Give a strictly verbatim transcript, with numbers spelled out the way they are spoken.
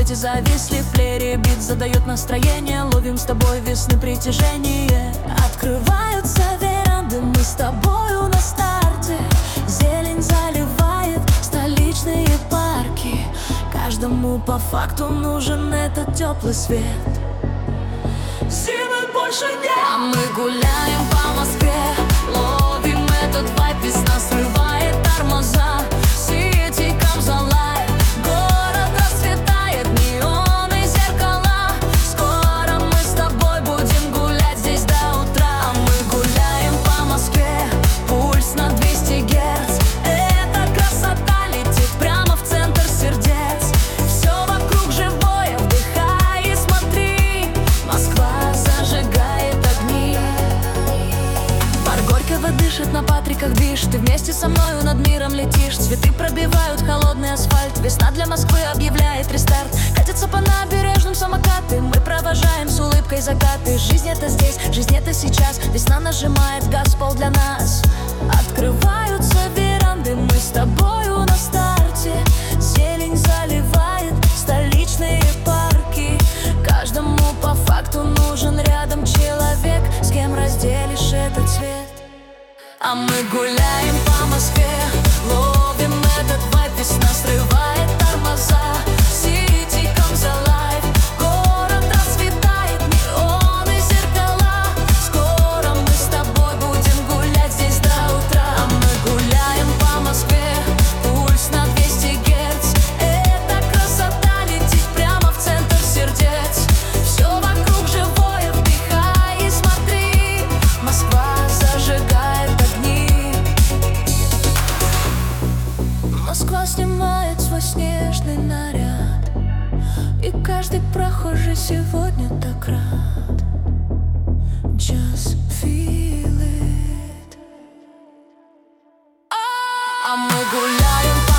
ноте зависли в плеере. Бит задает настроение, ловим с тобой весны притяжение. Открываются веранды, мы с тобою на старте. Зелень заливает столичные парки. Каждому по факту нужен этот теплый свет. Зимы больше нет, а мы гуляем по Москве, ловим этот вайб, весна срывает тормоза. City comes alive, город расцветает, неоны, зеркала. Скоро мы с тобой будем гулять здесь до утра. А мы гуляем по Москве, пульс на двести герц. Эта красота летит прямо в центр сердец. Все вокруг живое, вдыхай и смотри. Москва зажигает огни. Пар Горького дышит, на Патриках движ. Ты вместе со мною над миром летишь. Цветы пробивают холодный асфальт. Весна для Москвы объявляет рестарт. Катятся по набережным самокаты, мы провожаем с улыбкой закаты. Жизнь это здесь, жизнь это сейчас. Весна нажимает газ, пол для нас. Открываются веранды, мы с тобою на старте. Зелень заливает столичные парки. Каждому по факту нужен рядом человек, с кем разделишь этот цвет. А мы гуляем по Москве, ловим этот вайб, весна срывает тормоза. City comes alive, город расцветает, неоны, зеркала. Скоро мы с тобой будем гулять здесь до утра. А мы гуляем по Москве, пульс на двести герц. Эта красота летит прямо в центр сердец. Все вокруг живое, вдыхай и смотри. Москва зажигает огни. Москва снимает свой снежный наряд, и каждый прохожий сегодня так рад. Just feel it. А мы гуляем по